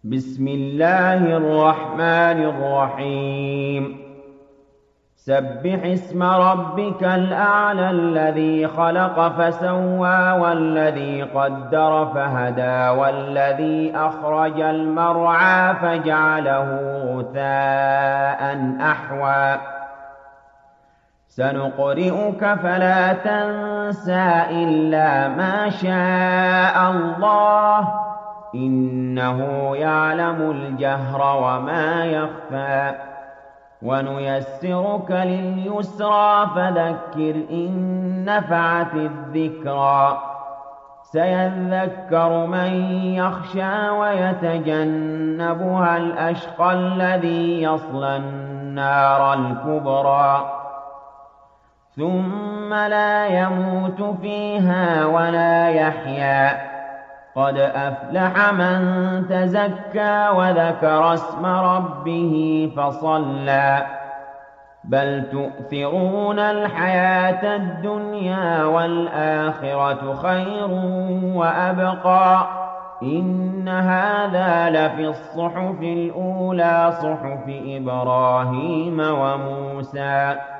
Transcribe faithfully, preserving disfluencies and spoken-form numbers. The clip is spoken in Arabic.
بسم الله الرحمن الرحيم سبح اسم ربك الأعلى الذي خلق فسوى والذي قدر فهدى والذي أخرج المرعى فجعله غثاء أحوى سنقرئك فلا تنسى إلا ما شاء الله إنه يعلم الجهر وما يخفى ونيسرك لليسرى فذكر إن نفعت الذكرى سيذكر من يخشى ويتجنبها الأشقى الذي يصلى النار الكبرى ثم لا يموت فيها ولا يحيا قد أفلح من تزكى وذكر اسم ربه فصلى بل تؤثرون الحياة الدنيا والآخرة خير وأبقى إن هذا لفي الصحف الأولى صحف إبراهيم وموسى